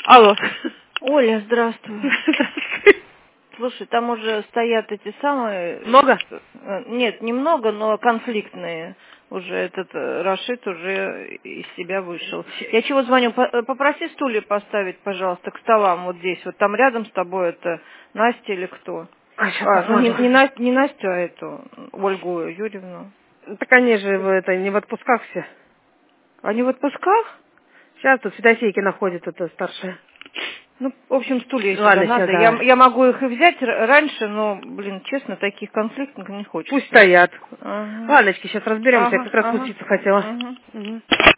Алло. Оля, здравствуй. Здравствуй. Слушай, там уже стоят эти самые... Много? Нет, немного, но конфликтные. Уже этот Рашид уже из себя вышел. Я чего звоню? Попроси стулья поставить, пожалуйста, к столам вот здесь. Вот там рядом с тобой это Настя или кто? Сейчас посмотрим. Не Настю, а эту Ольгу Юрьевну. Так они же не в отпусках все. Они в отпусках? Сейчас тут Федосейкина ходит, это старшая. Ну, в общем, стулья Ладно, сюда надо. сейчас, давай. Я могу их и взять раньше, но, блин, честно, таких конфликтов не хочется. Пусть стоят. Ага. Ладночки, сейчас разберемся, я как раз Ага. спуститься хотела. Ага. Угу.